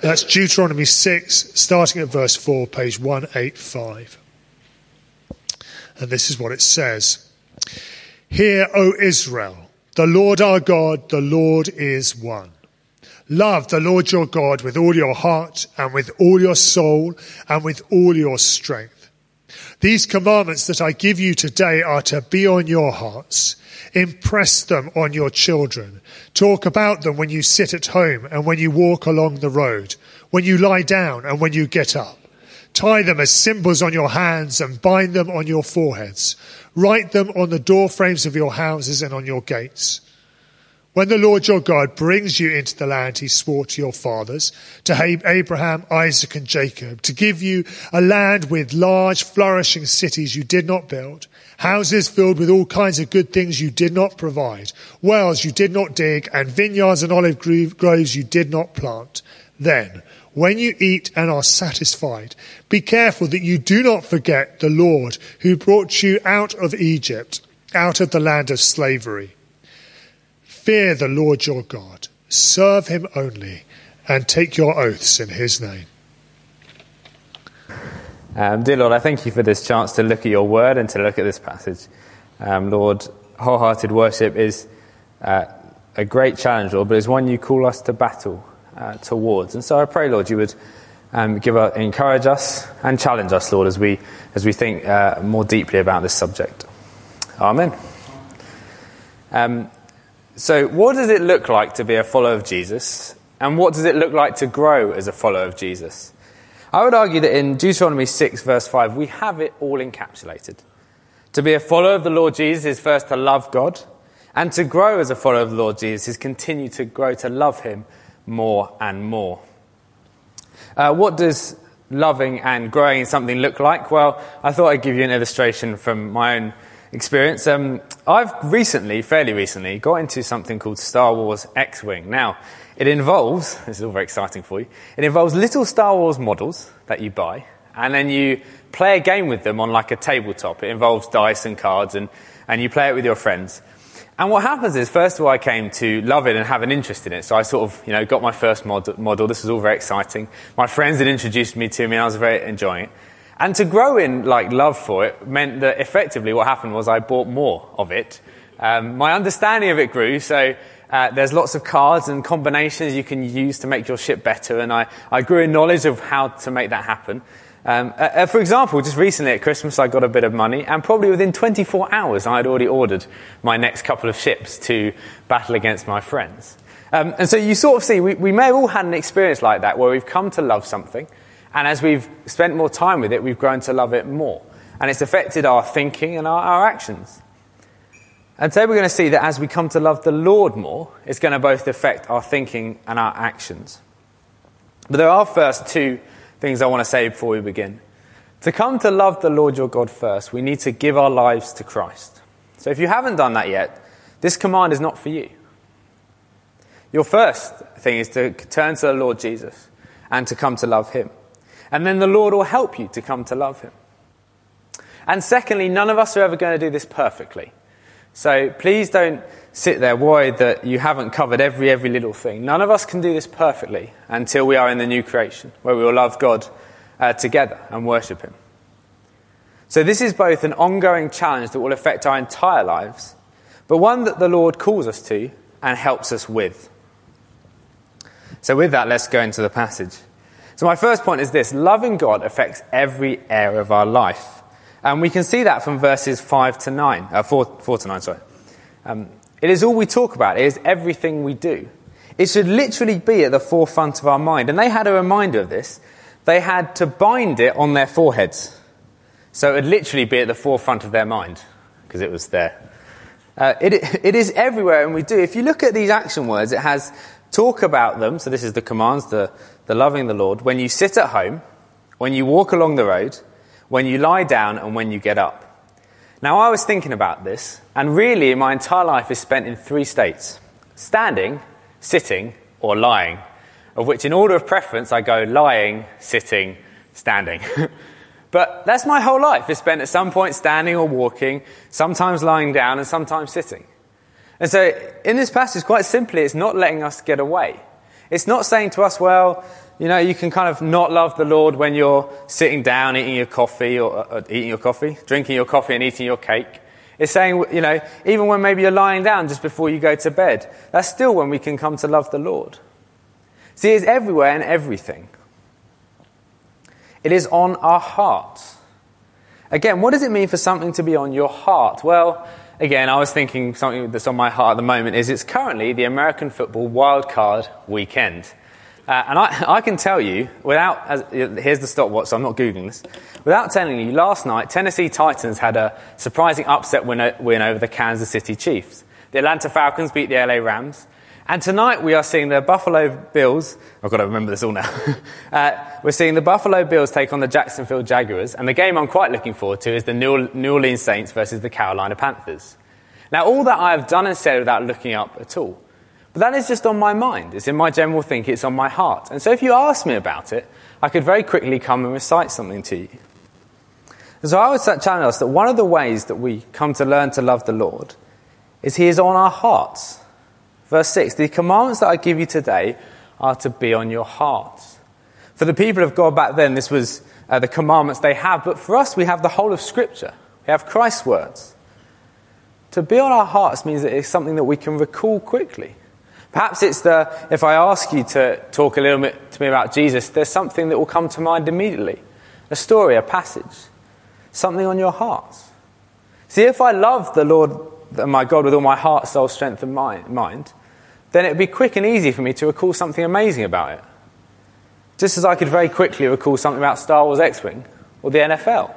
That's Deuteronomy 6, starting at verse 4, page 185. And this is what it says. Hear, O Israel, the Lord our God, the Lord is one. Love the Lord your God with all your heart and with all your soul and with all your strength. These commandments that I give you today are to be on your hearts. Impress them on your children. Talk about them when you sit at home and when you walk along the road, when you lie down and when you get up. Tie them as symbols on your hands and bind them on your foreheads. Write them on the door frames of your houses and on your gates. When the Lord your God brings you into the land he swore to your fathers, to Abraham, Isaac and Jacob, to give you a land with large flourishing cities you did not build, houses filled with all kinds of good things you did not provide, wells you did not dig, and vineyards and olive groves you did not plant, then, when you eat and are satisfied, be careful that you do not forget the Lord who brought you out of Egypt, out of the land of slavery. Fear the Lord your God, serve him only, and take your oaths in his name. Dear Lord, I thank you for this chance to look at your word and to look at this passage. Lord, wholehearted worship is a great challenge, Lord, but it's one you call us to battle towards. And so I pray, Lord, you would encourage us and challenge us, Lord, as we think more deeply about this subject. Amen. So what does it look like to be a follower of Jesus? And what does it look like to grow as a follower of Jesus? I would argue that in Deuteronomy 6, verse 5, we have it all encapsulated. To be a follower of the Lord Jesus is first to love God, and to grow as a follower of the Lord Jesus is continue to grow to love him more and more. What does loving and growing in something look like? Well, I thought I'd give you an illustration from my own experience. I've fairly recently, got into something called Star Wars X-Wing. Now, it involves, this is all very exciting for you, it involves little Star Wars models that you buy, and then you play a game with them on like a tabletop. It involves dice and cards, and you play it with your friends. And what happens is, first of all, I came to love it and have an interest in it. So I sort of, got my first model. This was all very exciting. My friends had introduced me to me, and I was very enjoying it. And to grow in love for it meant that effectively what happened was I bought more of it. My understanding of it grew, so there's lots of cards and combinations you can use to make your ship better, and I grew in knowledge of how to make that happen. For example, just recently at Christmas I got a bit of money, and probably within 24 hours I had already ordered my next couple of ships to battle against my friends. And so you sort of see, we may have all had an experience like that where we've come to love something, and as we've spent more time with it, we've grown to love it more. And it's affected our thinking and our actions. And today we're going to see that as we come to love the Lord more, it's going to both affect our thinking and our actions. But there are first two things I want to say before we begin. To come to love the Lord your God first, we need to give our lives to Christ. So if you haven't done that yet, this command is not for you. Your first thing is to turn to the Lord Jesus and to come to love him. And then the Lord will help you to come to love him. And secondly, none of us are ever going to do this perfectly. So please don't sit there worried that you haven't covered every little thing. None of us can do this perfectly until we are in the new creation, where we will love God together and worship him. So this is both an ongoing challenge that will affect our entire lives, but one that the Lord calls us to and helps us with. So with that, let's go into the passage. So my first point is this: loving God affects every area of our life. And we can see that from verses 4 to 9. It is all we talk about. It is everything we do. It should literally be at the forefront of our mind. And they had a reminder of this. They had to bind it on their foreheads. So it would literally be at the forefront of their mind, because it was there. It is everywhere, and we do. If you look at these action words, it has talk about them. So this is the commands, the loving the Lord. When you sit at home, when you walk along the road, when you lie down, and when you get up. Now, I was thinking about this, and really my entire life is spent in three states: standing, sitting, or lying, of which in order of preference I go lying, sitting, standing. But that's my whole life. It's spent at some point standing or walking, sometimes lying down, and sometimes sitting. And so in this passage, quite simply, it's not letting us get away. It's not saying to us, well, you can kind of not love the Lord when you're sitting down eating your coffee drinking your coffee and eating your cake. It's saying, even when maybe you're lying down just before you go to bed, that's still when we can come to love the Lord. See, it's everywhere and everything. It is on our hearts. Again, what does it mean for something to be on your heart? Well, again, I was thinking something that's on my heart at the moment is it's currently the American football wildcard weekend. And I can tell you, here's the stopwatch, so I'm not Googling this. Without telling you, last night, Tennessee Titans had a surprising upset win over the Kansas City Chiefs. The Atlanta Falcons beat the LA Rams. And tonight we are seeing the Buffalo Bills, I've got to remember this all now. We're seeing the Buffalo Bills take on the Jacksonville Jaguars. And the game I'm quite looking forward to is the New Orleans Saints versus the Carolina Panthers. Now, all that I have done and said without looking up at all. But that is just on my mind. It's in my general thinking. It's on my heart. And so if you ask me about it, I could very quickly come and recite something to you. And so I would challenge us that one of the ways that we come to learn to love the Lord is He is on our hearts. Verse 6, the commandments that I give you today are to be on your hearts. For the people of God back then, this was the commandments they have. But for us, we have the whole of Scripture. We have Christ's words. To be on our hearts means that it's something that we can recall quickly. Perhaps it's if I ask you to talk a little bit to me about Jesus, there's something that will come to mind immediately. A story, a passage, something on your hearts. See, if I love the Lord, my God, with all my heart, soul, strength and mind, then it would be quick and easy for me to recall something amazing about it. Just as I could very quickly recall something about Star Wars X-Wing or the NFL.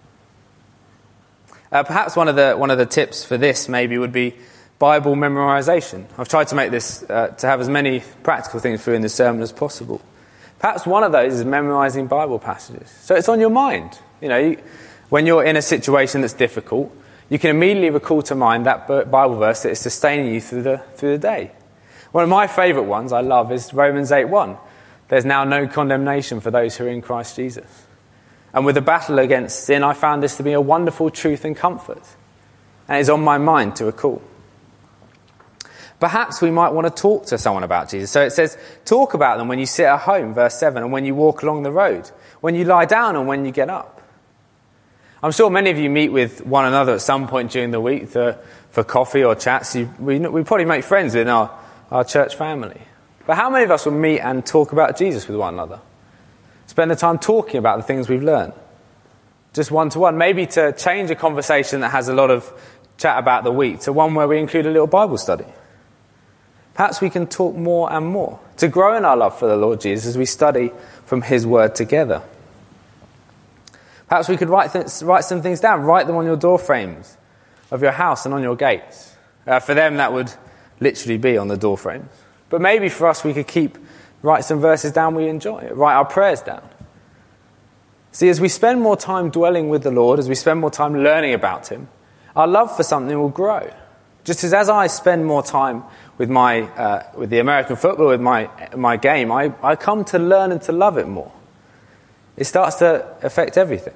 Perhaps one of the tips for this maybe would be Bible memorization. I've tried to make this to have as many practical things through in the sermon as possible. Perhaps one of those is memorizing Bible passages. So it's on your mind. When you're in a situation that's difficult, you can immediately recall to mind that Bible verse that is sustaining you through the day. One of my favourite ones I love is Romans 8:1. There's now no condemnation for those who are in Christ Jesus. And with the battle against sin, I found this to be a wonderful truth and comfort. And it's on my mind to recall. Perhaps we might want to talk to someone about Jesus. So it says, talk about them when you sit at home, verse 7, and when you walk along the road, when you lie down and when you get up. I'm sure many of you meet with one another at some point during the week for coffee or chats. We probably make friends with our church family. But how many of us will meet and talk about Jesus with one another? Spend the time talking about the things we've learned. Just one-to-one. Maybe to change a conversation that has a lot of chat about the week to one where we include a little Bible study. Perhaps we can talk more and more to grow in our love for the Lord Jesus as we study from His Word together. Perhaps we could write some things down. Write them on your door frames of your house and on your gates. For them, that would literally be on the door frames. But maybe for us, we could write some verses down we enjoy. Write our prayers down. See, as we spend more time dwelling with the Lord, as we spend more time learning about Him, our love for something will grow. Just as I spend more time with the American football, with my game, I come to learn and to love it more. It starts to affect everything.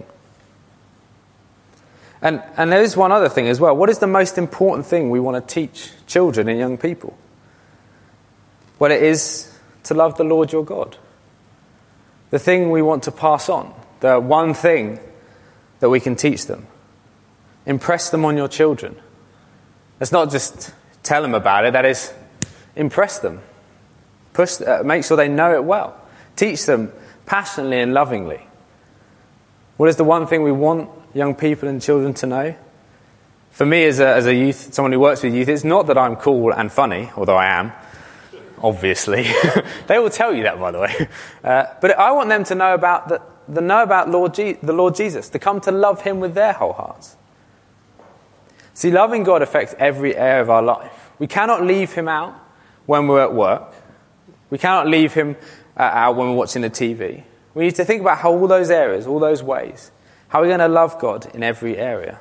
And there is one other thing as well. What is the most important thing we want to teach children and young people? Well, it is to love the Lord your God. The thing we want to pass on. The one thing that we can teach them. Impress them on your children. It's not just tell them about it. That is, impress them. Make sure they know it well. Teach them passionately and lovingly. What is the one thing we want young people and children to know? For me as a youth, someone who works with youth, it's not that I'm cool and funny, although I am, obviously. They will tell you that, by the way. But I want them to know about the Lord Jesus, to come to love Him with their whole hearts. See, loving God affects every area of our life. We cannot leave Him out when we're at work. We cannot leave Him out when we're watching the TV. We need to think about how all those areas, all those ways, how we're going to love God in every area.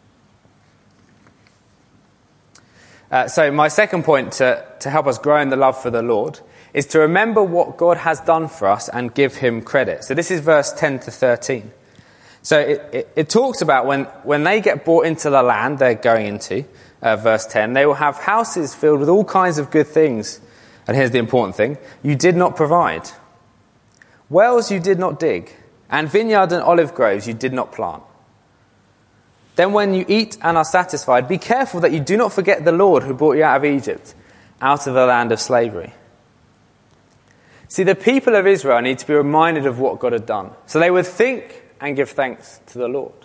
So my second point to help us grow in the love for the Lord is to remember what God has done for us and give Him credit. So this is verse 10 to 13. So it talks about when they get brought into the land they're going into, verse 10, they will have houses filled with all kinds of good things And here's the important thing. You did not provide. Wells you did not dig, and vineyard and olive groves you did not plant. Then when you eat and are satisfied, be careful that you do not forget the Lord who brought you out of Egypt, out of the land of slavery. See, the people of Israel need to be reminded of what God had done, so they would think and give thanks to the Lord.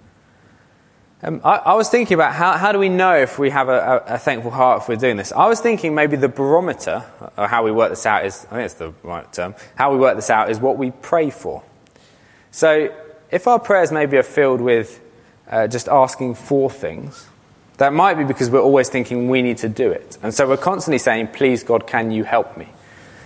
I was thinking about how do we know if we have a thankful heart if we're doing this. I was thinking maybe the barometer, or how we work this out is, I think it's the right term, how we work this out is what we pray for. So if our prayers maybe are filled with just asking for things, that might be because we're always thinking we need to do it. And so we're constantly saying, please God, can you help me?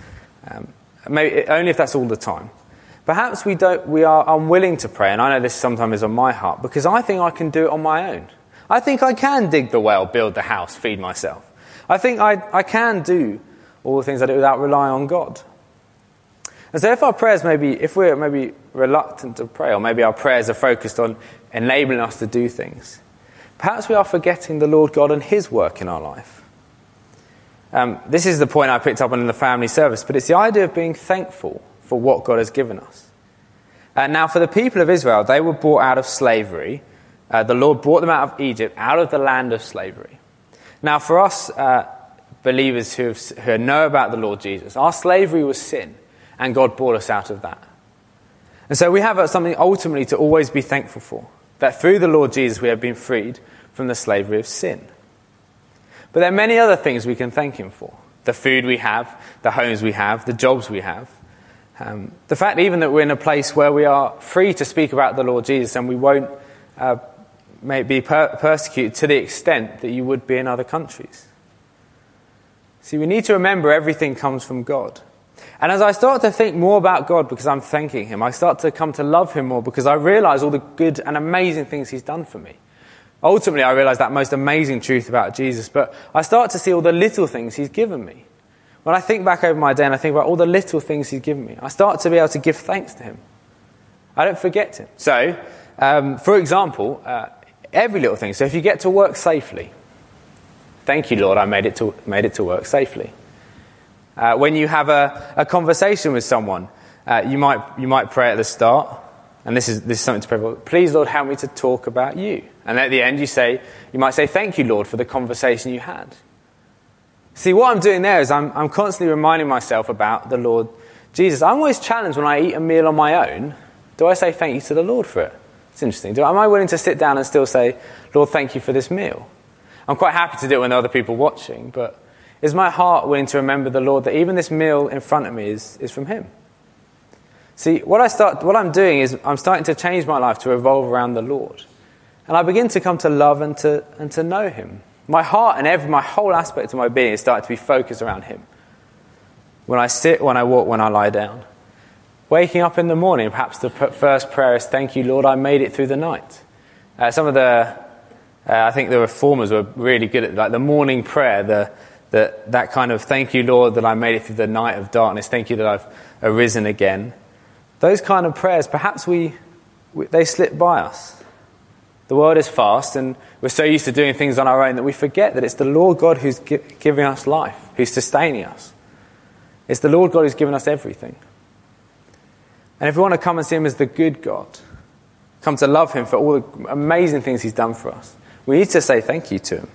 Maybe only if that's all the time. Perhaps we are unwilling to pray, and I know this sometimes is on my heart, because I think I can do it on my own. I think I can dig the well, build the house, feed myself. I think I can do all the things I do without relying on God. And so if our prayers if we're maybe reluctant to pray, or maybe our prayers are focused on enabling us to do things, perhaps we are forgetting the Lord God and his work in our life. This is the point I picked up on in the family service, but it's the idea of being thankful for what God has given us. Now, for the people of Israel, they were brought out of slavery. The Lord brought them out of Egypt, out of the land of slavery. Now, for us believers who know about the Lord Jesus, our slavery was sin, and God brought us out of that. And so we have something ultimately to always be thankful for, that through the Lord Jesus we have been freed from the slavery of sin. But there are many other things we can thank him for. The food we have, the homes we have, the jobs we have. The fact even that we're in a place where we are free to speak about the Lord Jesus and we won't be persecuted to the extent that you would be in other countries. See, we need to remember everything comes from God. And as I start to think more about God because I'm thanking him, I start to come to love him more because I realize all the good and amazing things he's done for me. Ultimately, I realize that most amazing truth about Jesus, but I start to see all the little things he's given me. When I think back over my day and I think about all the little things he's given me, I start to be able to give thanks to him. I don't forget him. So, for example, every little thing. So if you get to work safely, thank you, Lord, I made it to work safely. When you have a conversation with someone, you might pray at the start, and this is something to pray for. Please, Lord, help me to talk about you. And at the end, you might say, thank you, Lord, for the conversation you had. See, what I'm doing there is I'm constantly reminding myself about the Lord Jesus. I'm always challenged when I eat a meal on my own. Do I say thank you to the Lord for it? It's interesting. Am I willing to sit down and still say, Lord, thank you for this meal? I'm quite happy to do it when there are other people watching, but is my heart willing to remember the Lord that even this meal in front of me is from him? See, what I'm doing is I'm starting to change my life to revolve around the Lord. And I begin to come to love and to know him. My heart and my whole aspect of my being is starting to be focused around him. When I sit, when I walk, when I lie down. Waking up in the morning, perhaps the first prayer is, thank you, Lord, I made it through the night. I think the reformers were really good at like the morning prayer, that kind of thank you, Lord, that I made it through the night of darkness. Thank you that I've arisen again. Those kind of prayers, perhaps they slip by us. The world is fast, and we're so used to doing things on our own that we forget that it's the Lord God who's giving us life, who's sustaining us. It's the Lord God who's given us everything. And if we want to come and see him as the good God, come to love him for all the amazing things he's done for us, we need to say thank you to him.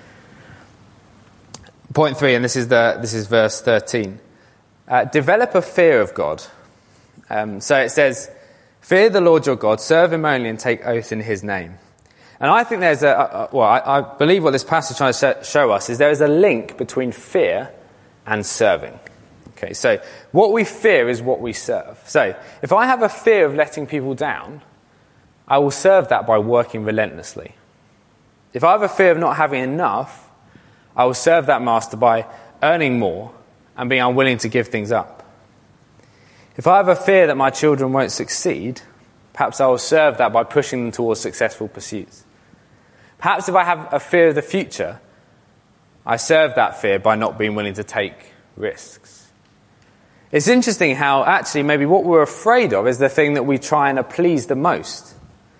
Point 3, and this is verse 13. Develop a fear of God. So it says, fear the Lord your God, serve him only, and take oath in his name. And I think there's I believe what this passage is trying to show us is there is a link between fear and serving. Okay, so what we fear is what we serve. So if I have a fear of letting people down, I will serve that by working relentlessly. If I have a fear of not having enough, I will serve that master by earning more and being unwilling to give things up. If I have a fear that my children won't succeed, perhaps I will serve that by pushing them towards successful pursuits. Perhaps if I have a fear of the future, I serve that fear by not being willing to take risks. It's interesting how actually maybe what we're afraid of is the thing that we try and please the most.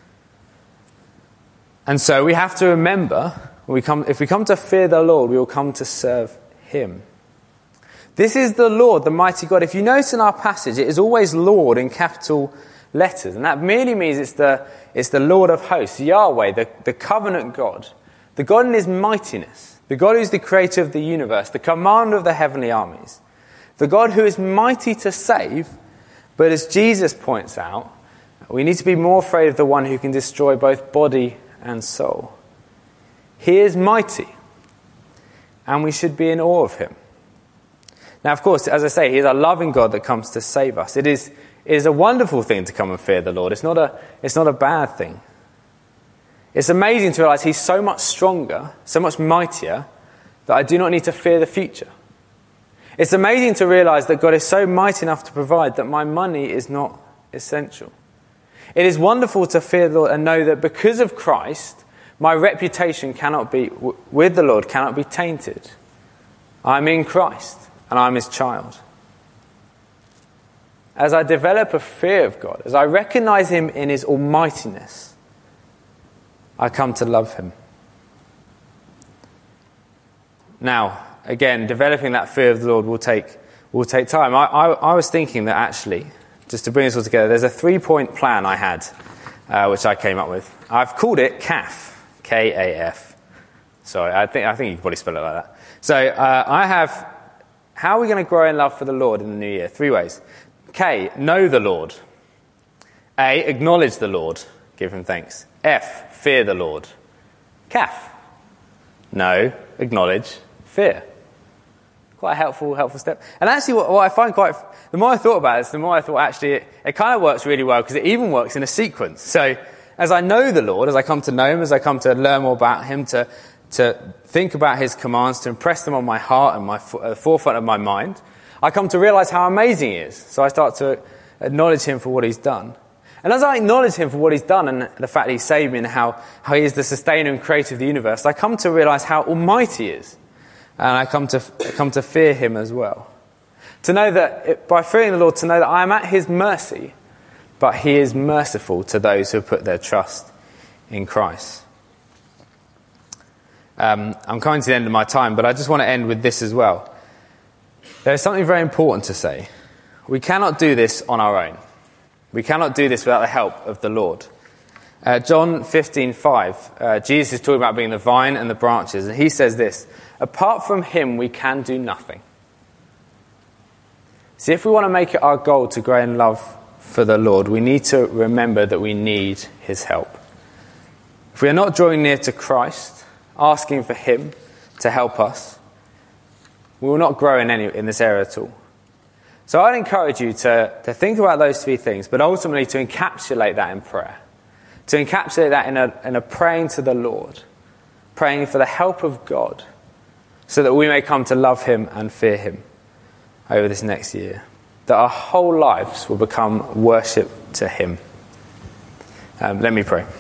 And so we have to remember, if we come to fear the Lord, we will come to serve him. This is the Lord, the mighty God. If you notice in our passage, it is always Lord in capital letters. And that merely means it's the Lord of hosts, Yahweh, the covenant God. The God in his mightiness. The God who's the creator of the universe. The commander of the heavenly armies. The God who is mighty to save. But as Jesus points out, we need to be more afraid of the one who can destroy both body and soul. He is mighty. And we should be in awe of him. Now, of course, as I say, he is a loving God that comes to save us. It is a wonderful thing to come and fear the Lord. It's not a bad thing. It's amazing to realize he's so much stronger, so much mightier, that I do not need to fear the future. It's amazing to realize that God is so mighty enough to provide that my money is not essential. It is wonderful to fear the Lord and know that because of Christ, my reputation with the Lord cannot be tainted. I'm in Christ. And I'm his child. As I develop a fear of God, as I recognize him in his almightiness, I come to love him. Now, again, developing that fear of the Lord will take time. I was thinking that actually, just to bring this all together, there's a 3-point plan I had, which I came up with. I've called it CAF, K-A-F. Sorry, I think you can probably spell it like that. So I have... How are we going to grow in love for the Lord in the new year? 3 ways. K, know the Lord. A, acknowledge the Lord. Give him thanks. F, fear the Lord. Kaf, know, acknowledge, fear. Quite a helpful step. And actually what I find the more I thought about this, the more I thought actually it kind of works really well because it even works in a sequence. So as I know the Lord, as I come to know him, as I come to learn more about him, to think about his commands, to impress them on my heart and my forefront of my mind, I come to realize how amazing he is. So I start to acknowledge him for what he's done. And as I acknowledge him for what he's done and the fact that he saved me and how he is the sustainer and creator of the universe, I come to realize how almighty he is. And I come to fear him as well. To know that, by fearing the Lord, to know that I am at his mercy, but he is merciful to those who put their trust in Christ. I'm coming to the end of my time, but I just want to end with this as well. There is something very important to say. We cannot do this on our own. We cannot do this without the help of the Lord. John 15:5, Jesus is talking about being the vine and the branches, and he says this, apart from him we can do nothing. See, if we want to make it our goal to grow in love for the Lord, we need to remember that we need his help. If we are not drawing near to Christ, asking for him to help us, we will not grow in this area at all. So I'd encourage you to think about those 3 things, but ultimately to encapsulate that in prayer. To encapsulate that in a praying to the Lord, praying for the help of God, so that we may come to love him and fear him over this next year. That our whole lives will become worship to him. Let me pray.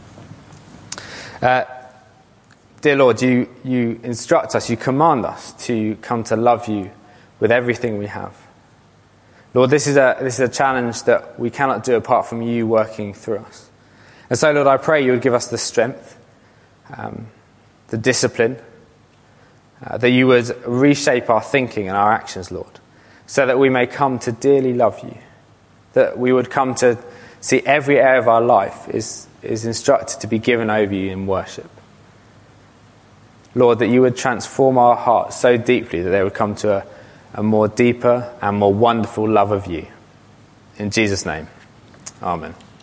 Dear Lord, you instruct us, you command us to come to love you with everything we have. Lord, this is a challenge that we cannot do apart from you working through us. And so, Lord, I pray you would give us the strength, the discipline, that you would reshape our thinking and our actions, Lord, so that we may come to dearly love you, that we would come to see every area of our life is instructed to be given over you in worship. Lord, that you would transform our hearts so deeply that they would come to a more deeper and more wonderful love of you. In Jesus' name, amen.